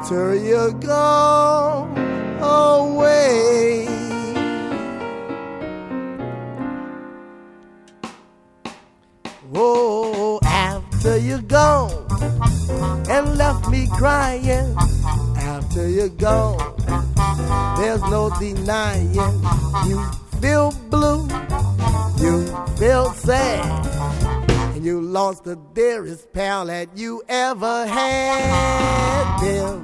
till you go away. Oh, after you're gone and left me crying, after you're gone, there's no denying you feel blue, you feel sad, and you lost the dearest pal that you ever had. There